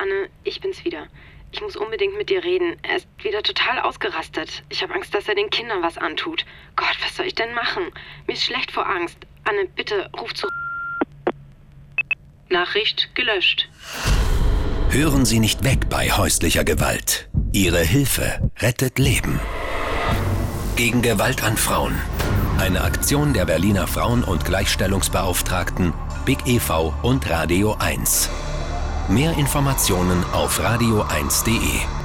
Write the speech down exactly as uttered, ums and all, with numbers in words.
Anne, ich bin's wieder. Ich muss unbedingt mit dir reden. Er ist wieder total ausgerastet. Ich habe Angst, dass er den Kindern was antut. Gott, was soll ich denn machen? Mir ist schlecht vor Angst. Anne, bitte, ruf zurück. Nachricht gelöscht. Hören Sie nicht weg bei häuslicher Gewalt. Ihre Hilfe rettet Leben. Gegen Gewalt an Frauen. Eine Aktion der Berliner Frauen- und Gleichstellungsbeauftragten, Big E V und Radio eins. Mehr Informationen auf radio eins punkt de.